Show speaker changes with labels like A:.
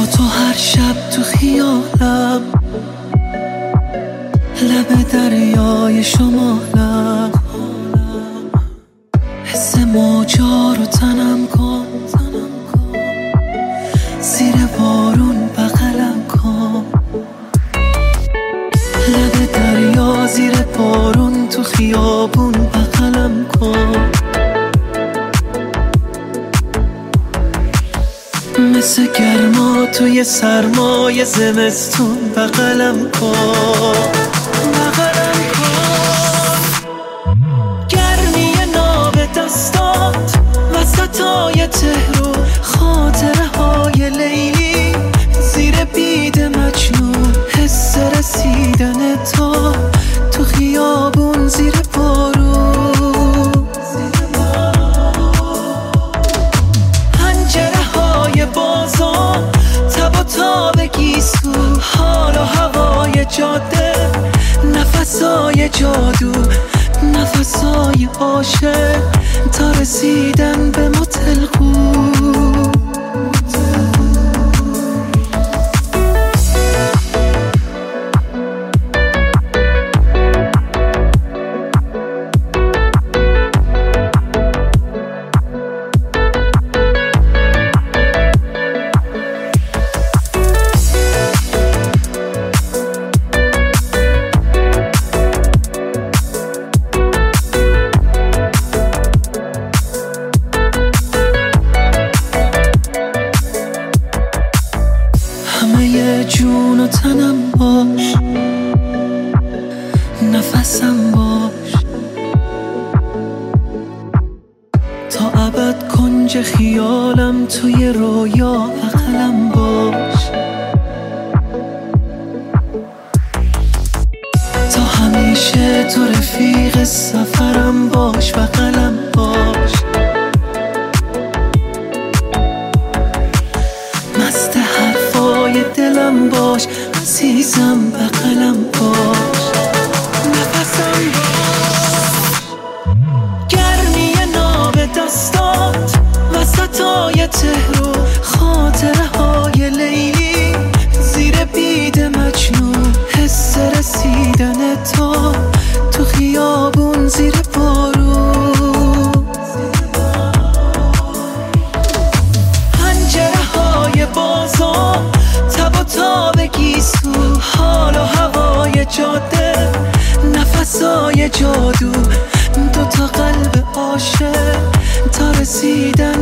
A: با تو هر شب تو خیالم، لب دریای شمالم، حس موجا رو تنم کن، زیر بارون بغلم کن، لب دریا زیر بارون تو خیابون بغلم کن، مثل گرما توی سرمای زمستون بغلم کن، بغلم کن. گرمی ناب دستات وسطای تهرو، خاطره های لیلی زیر بید مجنون، حس رسیدن تو خیابون زیر بارون، پنجره های بازار تب و تاب گیسو، حال و هوای جاده، نفسای جادو، نفسای عاشق تا رسیدن به متلقو. همه جون و تنم باش، نفسم باش، تا ابد کنج خیالم توی رویا بغلم باش، تا همیشه تو رفیق سفرم باش، بغلم باش، مست حرفای دلم باش، عزیزم بغلم باش، نفسم باش. گرمی ناب دستات وسطای تهرو، خاطره های لیلی زیر بید مجنون، حس رسیدن تو خیابون زیر بارون، پنجره های بازار تب و تاب گیسو، حال و هوای جاده، نفسای جادو، دوتا قلب عاشق تا رسیدن